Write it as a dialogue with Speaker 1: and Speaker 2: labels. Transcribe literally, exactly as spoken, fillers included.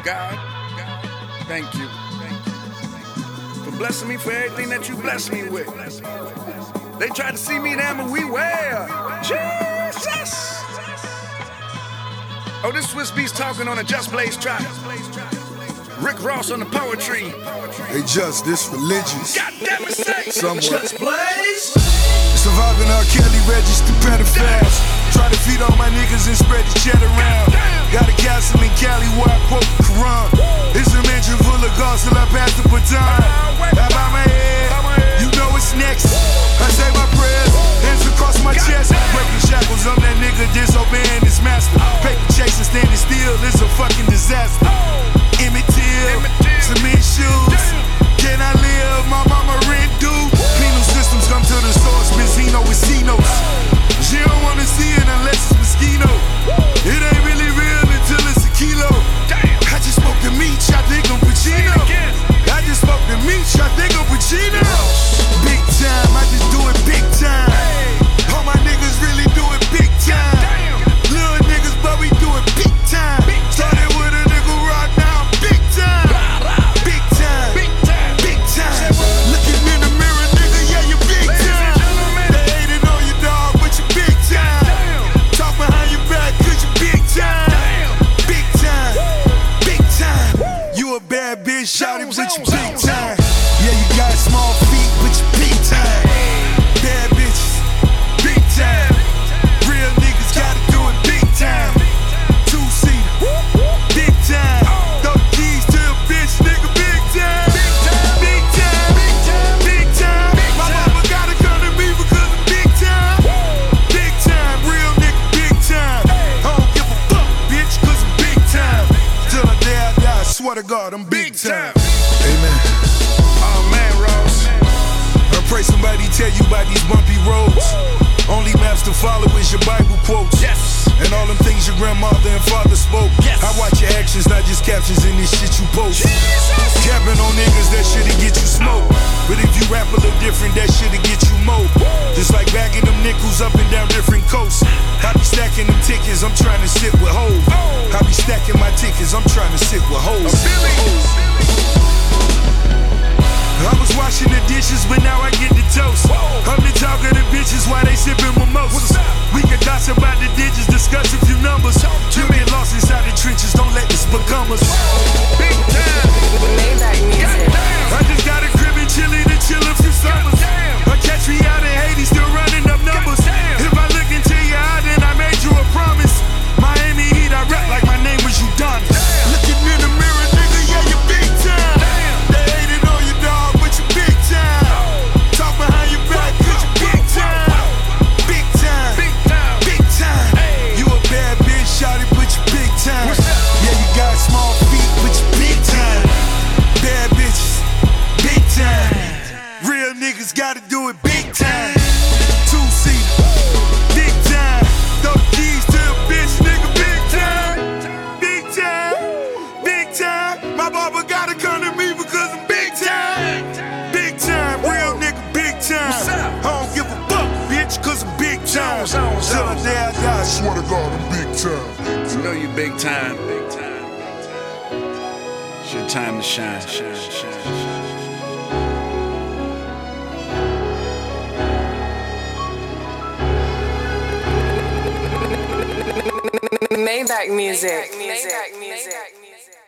Speaker 1: God, thank you for blessing me for everything that you blessed me with. They tried to see me down, but we well. Jesus. Oh, this Swiss Beats talking on a Just Blaze track. Rick Ross on the poetry.
Speaker 2: Hey, Just, this religious.
Speaker 1: God damn it, say.
Speaker 2: Somewhat.
Speaker 1: Just Blaze.
Speaker 2: Surviving R. Kelly registered pedophile. Try to feed all my niggas and spread the chat around. Got a castle in Cali where I quote the Quran. It's a mansion full of gods till I pass the baton. I bow my head, you know what's next. I say my prayers, hands across my chest. Breaking shackles, I'm that nigga disobeying his master. Paper chasing, standing still, it's a fucking disaster. Emmett Till, cement shoes. Can I live? My mama rent due. Penal systems come to the source, Benzino with C-notes. She don't wanna see it unless it's mosquito. It ain't really real until it's a kilo. I just spoke to Meech, I think I'm Pacino. I just spoke to Meech, I think I'm Pacino. Big time, I just do it big time. All my niggas really do it big time. Little niggas, but we do it big time. Started with a nigga rock, now I'm big time. Big time, big time. Looking in the mirror, nigga, yeah, you big time. They hated on you, dog, but you big time. Talk behind your back, cause you big time. Big time, big time. You a bad bitch, shout it, but you big time. Yeah, you got small feet, but you big time. Bad bitches, big time. Real niggas gotta do it big time. Two-seater, big time. Throw the keys to a bitch, nigga, big time. Big time, big time. My mama gotta come to me because I'm big time. Big time, real nigga, big time. I don't give a fuck, bitch, cause I'm big time. Till the day I die, I swear to God, I'm big time. Amen.
Speaker 1: Oh man, Ross.
Speaker 2: I pray somebody tell you about these bumpy roads. Only maps to follow is your Bible quotes.
Speaker 1: Yes.
Speaker 2: And all them things your grandmother and father spoke.
Speaker 1: Yes.
Speaker 2: I watch your actions, not just captions in this shit you post.
Speaker 1: Jesus.
Speaker 2: Capping on niggas, that shit'll get you smoked. But if you rap a little different, that shit'll get you mowed. Just like bagging them nickels up and down different coasts. I be stacking them tickets, I'm trying to sit with hoes. I be stacking my tickets, I'm trying to sit with hoes. I was washing the dishes, but now I get the toast. I'm the talk of the bitches while they sipping mimosas. We can gossip about the digits, discuss a few numbers. You been lost inside the trenches, don't let this become us.
Speaker 1: Big time.
Speaker 3: Maybach music.
Speaker 2: I just got a crib in Chile to chill a few summers. Or catch me out in Haiti, still running up numbers. If I look into your eye, then I made you a promise. Miami Heat, I rap like my name was Udonis. Looking in the mirror, nigga, yeah, you big time. They hated on you, dog, but you big time. Talk behind your back, cause you big time. Big time,
Speaker 1: Big time.
Speaker 2: big time. You a bad bitch, shawty, but you big time. Yeah, you got small feet, but you big time. Bad bitches, big time. Real niggas gotta do it big time. Two-seater, big time. Throw the keys to a bitch, nigga, big time. Big time, big time. My barber gotta come to me because I'm big time. Big time, real nigga, big time. I don't give a fuck, bitch, cause I'm big time.
Speaker 1: Zone, zone,
Speaker 2: Till the day I die, I swear to God, I'm big time.
Speaker 1: You know you big time. It's your time to shine. Shine, shine, shine.
Speaker 3: Maybach music. Maybach music.